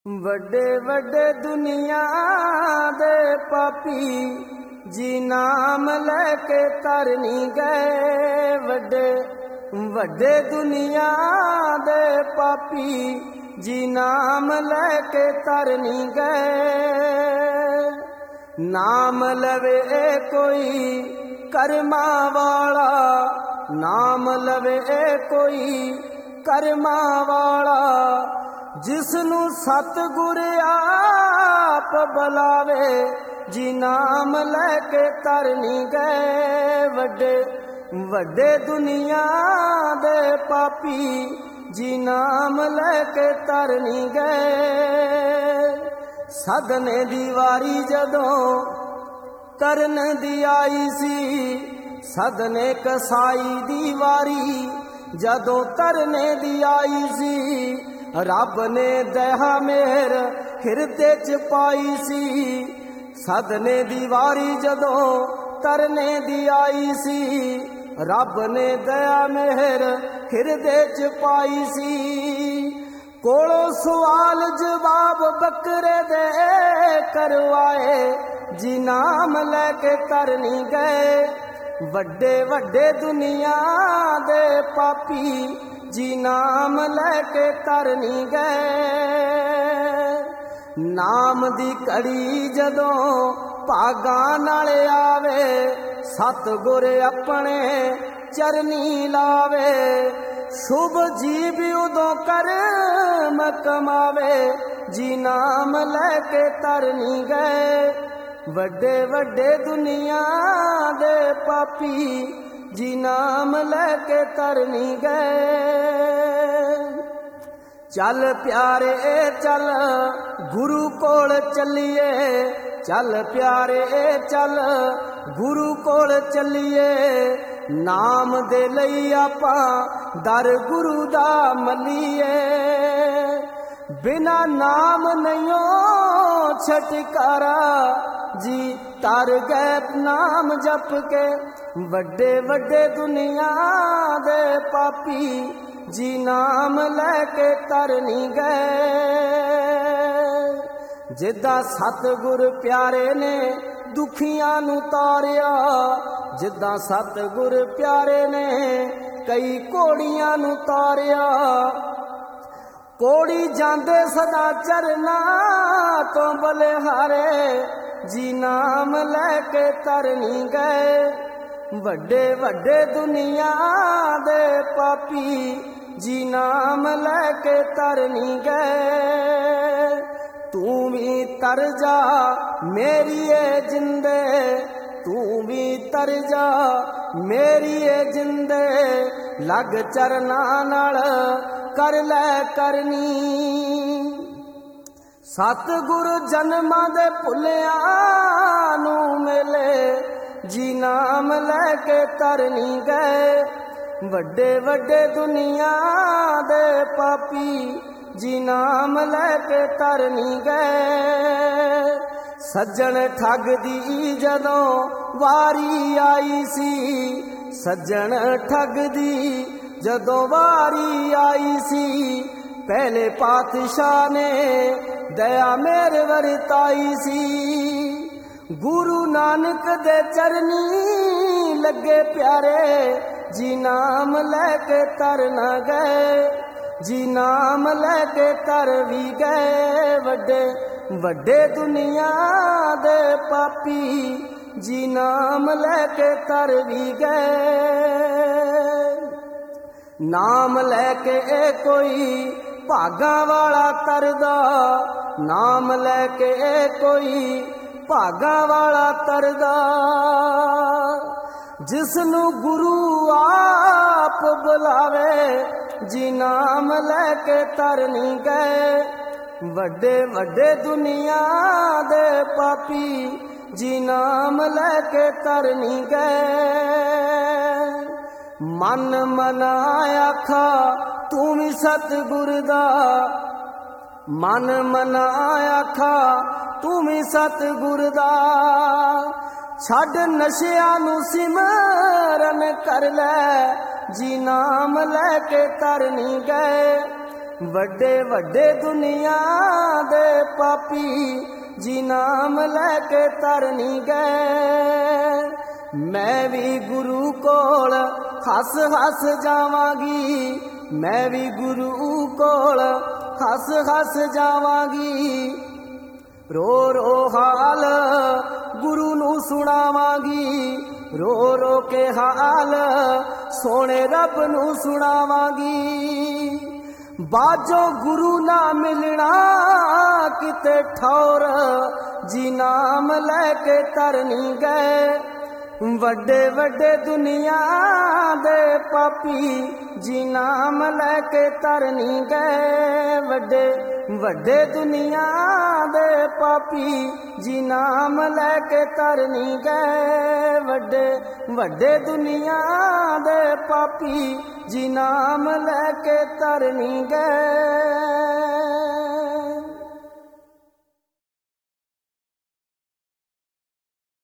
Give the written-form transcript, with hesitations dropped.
ਵੱਡੇ ਵੱਡੇ ਦੁਨੀਆ ਦੇ ਪਾਪੀ ਜੀ ਨਾਮ ਲੈ ਕੇ ਤਰ ਗਏ। ਵੱਡੇ ਵੱਡੇ ਦੁਨੀਆ ਦੇ ਪਾਪੀ ਜੀ ਨਾਮ ਲੈ ਕੇ ਤਰ ਗਏ। ਨਾਮ ਲਵੇ ਕੋਈ ਕਰਮਾਂ ਵਾਲਾ, ਨਾਮ ਲਵੇ ਕੋਈ ਕਰਮਾਂ ਵਾਲਾ, ਜਿਸਨੂੰ ਸਤਿਗੁਰ ਆਪ ਬੁਲਾਵੇ ਜੀ ਨਾਮ ਲੈ ਕੇ ਤਰ ਗਏ। ਵੱਡੇ ਵੱਡੇ ਦੁਨੀਆ ਦੇ ਪਾਪੀ ਜੀ ਨਾਮ ਲੈ ਕੇ ਤਰ ਗਏ। ਸਦਨੇ ਦੀ ਵਾਰੀ ਜਦੋਂ ਤਰਨ ਦੀ ਆਈ ਸੀ, ਸਦਨੇ ਕਸਾਈ ਦੀ ਵਾਰੀ ਜਦੋਂ ਤਰਨੇ ਦੀ ਆਈ ਸੀ, ਰੱਬ ਨੇ ਦਇਆ ਮਿਹਰ ਹਿਰਦੇ ਚ ਪਾਈ ਸੀ। ਸਦਨੇ ਦੀ ਵਾਰੀ ਜਦੋਂ ਤਰਨੇ ਦੀ ਆਈ ਸੀ, ਰੱਬ ਨੇ ਦਇਆ ਮਿਹਰ ਹਿਰਦੇ ਚ ਪਾਈ ਸੀ। ਕੋਲੋਂ ਸਵਾਲ ਜਵਾਬ ਬੱਕਰੇ ਦੇ ਕਰਵਾਏ ਜੀ ਨਾਮ ਲੈ ਕੇ ਤਰ ਗਏ। ਵੱਡੇ ਵੱਡੇ ਦੁਨੀਆ ਦੇ ਪਾਪੀ ਜੀ ਨਾਮ ਲੈ ਕੇ ਤਰ ਗਏ। ਨਾਮ ਦੀ ਘੜੀ ਜਦੋਂ ਭਾਗਾਂ ਨਾਲ ਆਵੇ, ਸਤਿਗੁਰ ਆਪਣੇ ਚਰਨੀ ਲਾਵੇ, ਸ਼ੁਭ ਜੀਵ ਉਦੋਂ ਕਰਮ ਕਮਾਵੇ ਜੀ ਨਾਮ ਲੈ ਕੇ ਤਰ ਗਏ। ਵੱਡੇ ਵੱਡੇ ਦੁਨੀਆ ਦੇ ਪਾਪੀ ਜੀ ਨਾਮ ਲੈ ਕੇ ਤਰ ਗਏ। ਚੱਲ ਪਿਆਰੇ ਚੱਲ ਗੁਰੂ ਕੋਲ ਚੱਲੀਏ, ਚੱਲ ਪਿਆਰੇ ਚੱਲ ਗੁਰੂ ਕੋਲ ਚੱਲੀਏ। ਨਾਮ ਦੇ ਲਈ ਆਪਾਂ ਦਰ ਗੁਰੂ ਦਾ ਮੱਲੀਏ, ਬਿਨਾ ਨਾਮ ਨਹੀਂਓ ਛਟਕਾਰਾ ਜੀ ਤਰ ਗਏ ਨਾਮ ਜਪ ਕੇ। ਵੱਡੇ ਵੱਡੇ ਦੁਨੀਆ ਦੇ ਪਾਪੀ ਜੀ ਨਾਮ ਲੈ ਕੇ ਤਰ ਗਏ। ਜਿੱਦਾਂ ਸਤਿਗੁਰ ਪਿਆਰੇ ਨੇ ਦੁਖੀਆਂ ਨੂੰ ਤਾਰਿਆ, ਜਿੱਦਾਂ ਸਤਿਗੁਰ ਪਿਆਰੇ ਨੇ ਕਈ ਘੋੜੀਆਂ ਨੂੰ ਤਾਰਿਆ। ਕੋੜੀ ਜਾਂਦੇ ਸਦਾ ਚਰਨਾਂ ਤੋਂ ਬਲਿਹਾਰੇ ਜੀ ਨਾਮ ਲੈ ਕੇ ਤਰ ਗਏ। ਵੱਡੇ ਵੱਡੇ ਦੁਨੀਆ ਦੇ ਪਾਪੀ ਜੀ ਨਾਮ ਲੈ ਕੇ ਤਰ ਗਏ। ਤੂੰ ਵੀ ਤਰ ਜਾ ਮੇਰੀ ਏ ਜਿੰਦੇ, ਤੂੰ ਵੀ ਤਰ ਜਾ ਮੇਰੀ ਏ ਜਿੰਦੇ, ਲੱਗ ਚਰਨਾਂ ਨਾਲ ਕਰ ਲੈ ਕਰਨੀ। ਸਤਿਗੁਰ ਜਨਮਾਂ ਦੇ ਭੁੱਲਿਆਂ ਨੂੰ ਮਿਲੇ ਜੀ ਨਾਮ ਲੈ ਕੇ ਤਰ ਗਏ। ਵੱਡੇ ਵੱਡੇ ਦੁਨੀਆ ਦੇ ਪਾਪੀ ਜੀ ਨਾਮ ਲੈ ਕੇ ਤਰ ਗਏ। ਸੱਜਣ ਠੱਗ ਦੀ ਜਦੋਂ ਵਾਰੀ ਆਈ ਸੀ, ਸੱਜਣ ਠੱਗ ਦੀ ਜਦੋਂ ਵਾਰੀ ਆਈ ਸੀ, ਪਹਿਲੇ ਪਾਤਸ਼ਾਹ ਨੇ ਦਇਆ ਮਿਹਰ ਵਰਤਾਈ ਸੀ। ਗੁਰੂ ਨਾਨਕ ਦੇ ਚਰਨੀ ਲੱਗੇ ਪਿਆਰੇ ਜੀ ਨਾਮ ਲੈ ਕੇ ਤਰ ਗਏ। ਜੀ ਨਾਮ ਲੈ ਕੇ ਤਰ ਵੀ ਗਏ। ਵੱਡੇ ਵੱਡੇ ਦੁਨੀਆ ਦੇ ਪਾਪੀ ਜੀ ਨਾਮ ਲੈ ਕੇ ਤਰ ਵੀ ਗਏ। ਨਾਮ ਲੈ ਕੇ ਕੋਈ ਭਾਗਾਂ ਵਾਲਾ ਤਰਦਾ, ਨਾਮ ਲੈ ਕੇ ਕੋਈ ਭਾਗਾਂ ਵਾਲਾ ਤਰਦਾ, ਜਿਸਨੂੰ ਗੁਰੂ ਆਪ ਬੁਲਾਵੇ ਜੀ ਨਾਮ ਲੈ ਕੇ ਤਰ ਗਏ। ਵੱਡੇ ਵੱਡੇ ਦੁਨੀਆ ਦੇ ਪਾਪੀ ਜੀ ਨਾਮ ਲੈ ਕੇ ਤਰ ਗਏ। ਮਨ ਮਨਾ ਆਖਾ ਤੂੰ ਵੀ ਸਤਿਗੁਰ ਦਾ, ਮਨ ਮਨਾ ਆਖਾ ਤੂੰ ਵੀ ਸਤਿਗੁਰ ਦਾ। ਛੱਡ ਨਸ਼ਿਆਂ ਨੂੰ ਸਿਮਰਨ ਕਰ ਲੈ ਜੀ ਨਾਮ ਲੈ ਕੇ ਤਰ ਗਏ। ਵੱਡੇ ਵੱਡੇ ਦੁਨੀਆ ਦੇ ਪਾਪੀ ਜੀ ਨਾਮ ਲੈ ਕੇ ਤਰਨੀ ਗਏ। ਮੈਂ ਵੀ ਗੁਰੂ ਕੋਲ ਹੱਸ ਹੱਸ ਜਾਵਾਂਗੀ, ਮੈਂ ਵੀ ਗੁਰੂ ਕੋਲ ਹੱਸ ਹੱਸ ਜਾਵਾਂਗੀ। ਰੋ ਰੋ ਹਾਲ ਗੁਰੂ ਨੂੰ ਸੁਣਾਵਾਂਗੀ, ਰੋ ਰੋ ਕੇ ਹਾਲ ਸੋਹਣੇ ਰੱਬ ਨੂੰ ਸੁਣਾਵਾਂਗੀ। ਬਾਝੋਂ ਗੁਰੂ ਨਾ ਮਿਲਣਾ ਕਿਤੇ ਠੌਰ ਜੀ ਨਾਮ ਲੈ ਕੇ ਤਰਨੀ ਗਏ। ਵੱਡੇ ਵੱਡੇ ਦੁਨੀਆ ਦੇ ਪਾਪੀ ਜੀ ਨਾਮ ਲੈ ਕੇ ਤਰਨੀ ਗਏ। ਵੱਡੇ ਵੱਡੇ ਦੁਨੀਆ ਦੇ ਪਾਪੀ ਜੀ ਨਾਮ ਲੈ ਕੇ ਤਰਨੀ ਗਏ। ਵੱਡੇ ਵੱਡੇ ਦੁਨੀਆ ਦੇ ਪਾਪੀ ਜੀ ਨਾਮ ਲੈ ਕੇ ਤਰਨੀ ਗਏ।